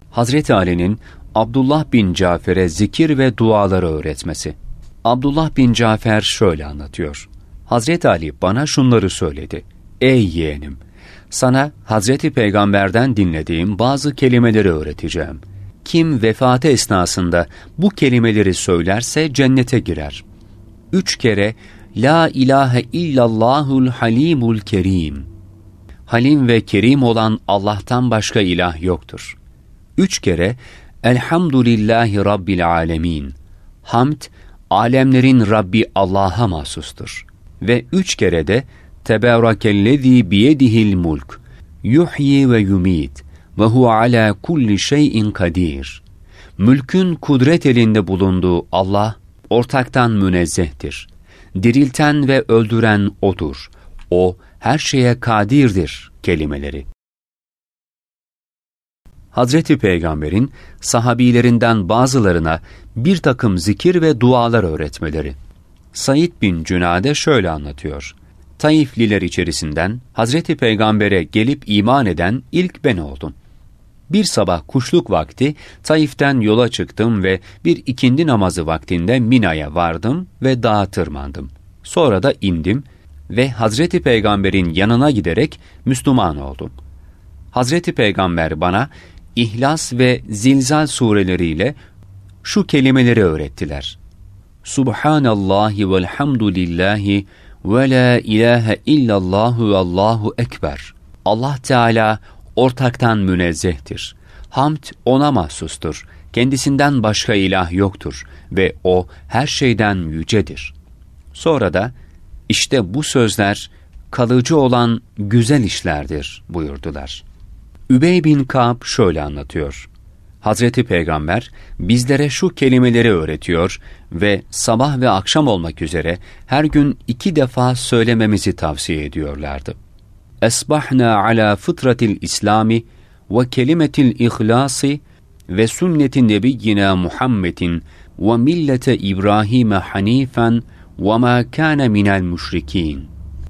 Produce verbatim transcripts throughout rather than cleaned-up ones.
Hazreti Ali'nin Abdullah bin Cafer'e zikir ve duaları öğretmesi. Abdullah bin Cafer şöyle anlatıyor. Hazreti Ali bana şunları söyledi. Ey yeğenim! Sana Hazreti Peygamber'den dinlediğim bazı kelimeleri öğreteceğim. Kim vefatı esnasında bu kelimeleri söylerse cennete girer. Üç kere La ilahe illallahul halimul kerim. Halim ve kerim olan Allah'tan başka ilah yoktur. Üç kere Elhamdülillahi Rabbil alemin. Hamd, alemlerin Rabbi Allah'a mahsustur. Ve üç kere de Tebârakellezî biyedihil mulk. Yuhyi ve yumit. Ve huve alâ kulli şeyin kadir. Mülkün kudret elinde bulunduğu Allah, ortaktan münezzehtir. Dirilten ve öldüren O'dur. O, her şeye kadirdir kelimeleri. Hazreti Peygamber'in sahabilerinden bazılarına bir takım zikir ve dualar öğretmeleri. Said bin Cünade şöyle anlatıyor. Taifliler içerisinden Hazreti Peygamber'e gelip iman eden ilk ben oldum. Bir sabah kuşluk vakti Taif'ten yola çıktım ve bir ikindi namazı vaktinde Mina'ya vardım ve dağa tırmandım. Sonra da indim ve Hazreti Peygamber'in yanına giderek Müslüman oldum. Hazreti Peygamber bana İhlas ve Zilzal sureleriyle şu kelimeleri öğrettiler. Subhanallahi velhamdülillahi ve la ilahe illallahu allahu ekber. Allah Teala ortaktan münezzehtir. Hamd ona mahsustur. Kendisinden başka ilah yoktur ve o her şeyden yücedir. Sonra da işte bu sözler kalıcı olan güzel işlerdir buyurdular. Übey bin Ka'b şöyle anlatıyor. Hazreti Peygamber bizlere şu kelimeleri öğretiyor ve sabah ve akşam olmak üzere her gün iki defa söylememizi tavsiye ediyorlardı. Esbahna ala fıtratil İslami ve kelimetil ihlasi ve sünnetin nebiyyina Muhammedin ve millete İbrahim'e hanifen ve ma kâne minel müşrikîn.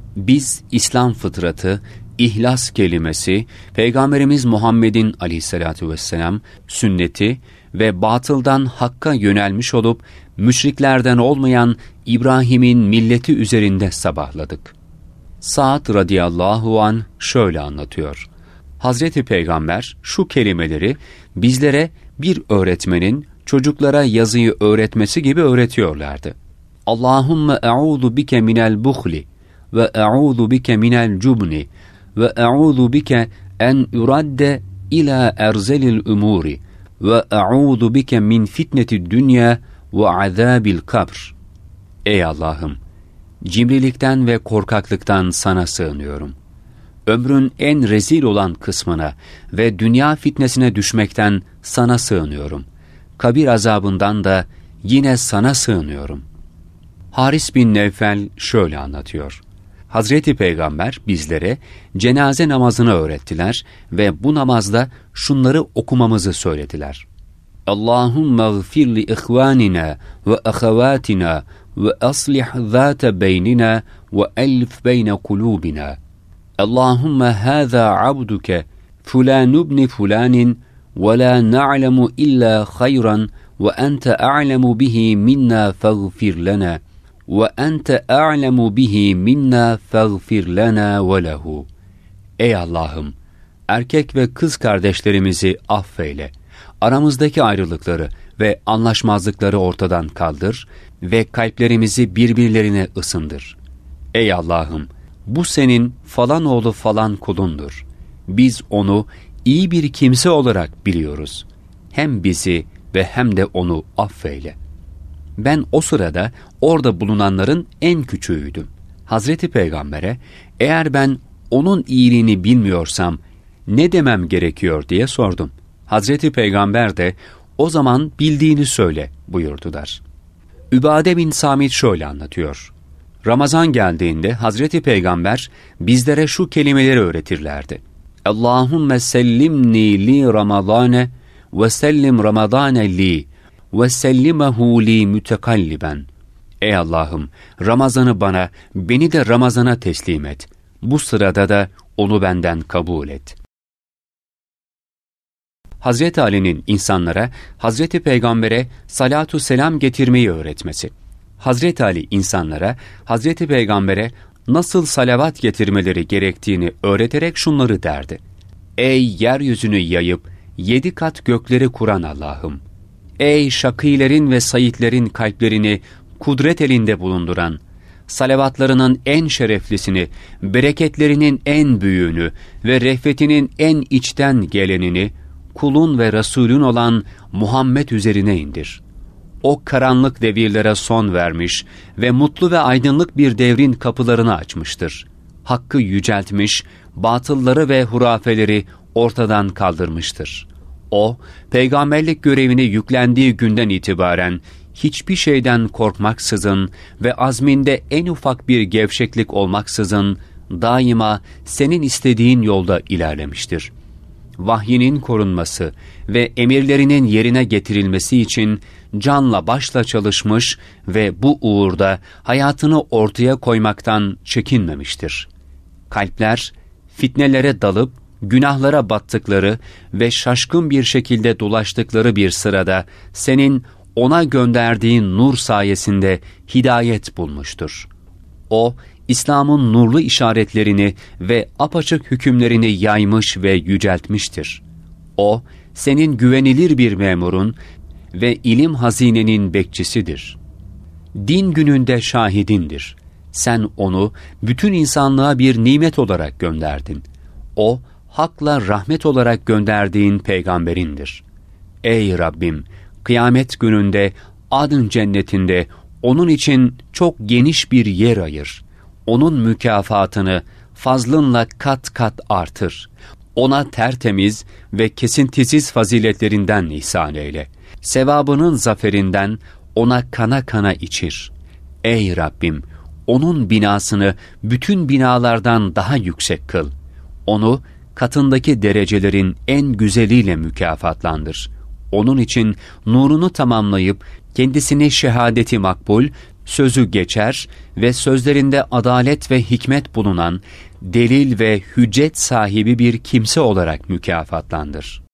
Biz İslam fıtratı, İhlas kelimesi, Peygamberimiz Muhammed'in aleyhissalatu vesselam sünneti ve batıldan hakka yönelmiş olup müşriklerden olmayan İbrahim'in milleti üzerinde sabahladık. Sa'd radıyallahu anh şöyle anlatıyor. Hazreti Peygamber şu kelimeleri bizlere bir öğretmenin çocuklara yazıyı öğretmesi gibi öğretiyorlardı. Allahümme e'ûzu bike minel buhli ve e'ûzu bike minel cubni ve e'ûzu bike en uradde ila erzelil umuri ve e'ûzu bike min fitnetid dünya ve azâbil kabr. Ey Allah'ım! Cimrilikten ve korkaklıktan sana sığınıyorum. Ömrün en rezil olan kısmına ve dünya fitnesine düşmekten sana sığınıyorum. Kabir azabından da yine sana sığınıyorum. Haris bin Nevfel şöyle anlatıyor. Hazreti Peygamber bizlere cenaze namazını öğrettiler ve bu namazda şunları okumamızı söylediler. Allahümme gfir li ihvanina ve ahevatina ve aslih zâte beynina ve elif beyne kulûbina. Allahümme hâzâ abduke fulân ibni fulânin ve lâ na'lemu illâ hayran ve ente a'lemu bihi minna faghfir lana ve ente a'lemu bihi minna faghfir lana ve lehu. Ey Allah'ım! Erkek ve kız kardeşlerimizi affeyle. Aramızdaki ayrılıkları ve anlaşmazlıkları ortadan kaldır ve kalplerimizi birbirlerine ısındır. Ey Allah'ım! Bu senin falan oğlu falan kulundur. Biz onu iyi bir kimse olarak biliyoruz. Hem bizi ve hem de onu affeyle. Ben o sırada orada bulunanların en küçüğüydüm. Hazreti Peygamber'e eğer ben onun iyiliğini bilmiyorsam ne demem gerekiyor diye sordum. Hazreti Peygamber de o zaman bildiğini söyle buyurdular. Übade bin Samit şöyle anlatıyor. Ramazan geldiğinde Hazreti Peygamber bizlere şu kelimeleri öğretirlerdi. Allahümme sellimni li Ramazane ve sellim Ramazane li ve sellimehu li mütekalliben. Ey Allah'ım! Ramazan'ı bana, beni de Ramazan'a teslim et. Bu sırada da onu benden kabul et. Hazreti Ali'nin insanlara, Hazreti Peygamber'e salatu selam getirmeyi öğretmesi. Hazreti Ali insanlara, Hazreti Peygamber'e nasıl salavat getirmeleri gerektiğini öğreterek şunları derdi: Ey yeryüzünü yayıp yedi kat gökleri kuran Allah'ım! Ey şakilerin ve saitlerin kalplerini kudret elinde bulunduran, salavatlarının en şereflisini, bereketlerinin en büyüğünü ve rehvetinin en içten gelenini kulun ve Resulün olan Muhammed üzerine indir. O karanlık devirlere son vermiş ve mutlu ve aydınlık bir devrin kapılarını açmıştır. Hakkı yüceltmiş, batılları ve hurafeleri ortadan kaldırmıştır. O, peygamberlik görevini yüklendiği günden itibaren hiçbir şeyden korkmaksızın ve azminde en ufak bir gevşeklik olmaksızın daima senin istediğin yolda ilerlemiştir. Vahyinin korunması ve emirlerinin yerine getirilmesi için canla başla çalışmış ve bu uğurda hayatını ortaya koymaktan çekinmemiştir. Kalpler fitnelere dalıp günahlara battıkları ve şaşkın bir şekilde dolaştıkları bir sırada senin ona gönderdiğin nur sayesinde hidayet bulmuştur. O, İslam'ın nurlu işaretlerini ve apaçık hükümlerini yaymış ve yüceltmiştir. O, senin güvenilir bir memurun ve ilim hazinenin bekçisidir. Din gününde şahidindir. Sen onu bütün insanlığa bir nimet olarak gönderdin. O, hakla rahmet olarak gönderdiğin peygamberindir. Ey Rabbim! Kıyamet gününde Adın cennetinde onun için çok geniş bir yer ayır. Onun mükafatını fazlınla kat kat artır. Ona tertemiz ve kesintisiz faziletlerinden ihsan eyle. Sevabının zaferinden ona kana kana içir. Ey Rabbim! Onun binasını bütün binalardan daha yüksek kıl. Onu katındaki derecelerin en güzeliyle mükafatlandır. Onun için nurunu tamamlayıp kendisini şehadeti makbul, sözü geçer ve sözlerinde adalet ve hikmet bulunan delil ve hüccet sahibi bir kimse olarak mükafatlandır.